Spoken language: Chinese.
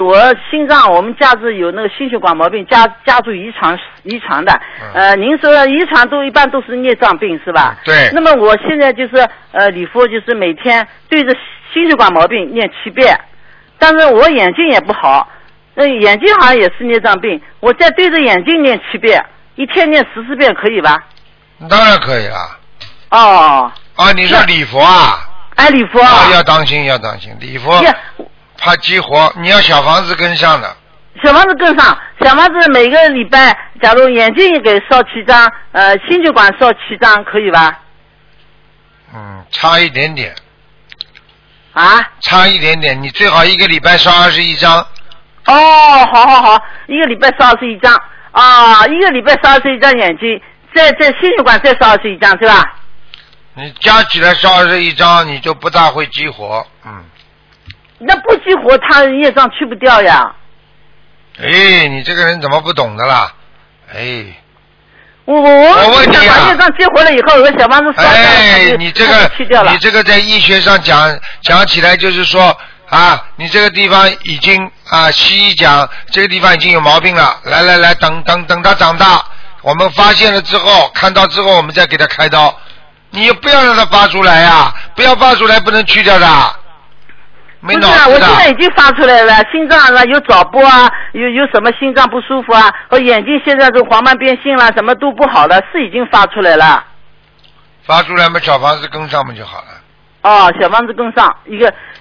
我心脏，我们家族有那个心血管毛病，家族遗传的。您说遗传一般都是孽障病是吧？ 对。 那么我现在就是礼佛，就是每天对着心血管毛病念7遍，但是我眼睛也不好，眼睛好像也是孽障病，我再对着眼睛念7遍，一天念14遍可以吧？ 当然可以了。 哦。 啊，你说礼佛啊？ 哎，礼佛。 要当心，要当心，礼佛。怕激活，你要小房子跟上的。 小房子跟上，小房子每个礼拜，假如眼睛也给烧7张，心血管烧7张，可以吧？ 差一点点。 啊？差一点点，你最好一个礼拜烧21张。 哦，好，一个礼拜烧21张啊，一个礼拜烧21张眼睛，在心血管再烧21张是吧？ 你加起来烧21张，你就不大会激活， 那不激活，他业障去不掉呀。 哎，你这个人怎么不懂的啦？哎， 我问你啊，业障激活了以后，有个小房子烧掉， 你这个在医学上讲起来就是说啊，你这个地方已经西医讲这个地方已经有毛病了，来，等他长大，我们发现了之后，看到之后，我们再给他开刀。你不要让他发出来呀，不要发出来，不能去掉的。没脑子的。不是啊， 我现在已经发出来了，心脏啊有早搏啊，有什么心脏不舒服啊，和眼睛现在是黄斑变性了，什么都不好了，是已经发出来了。 发出来嘛，小房子跟上嘛就好了。 哦，小房子跟上一个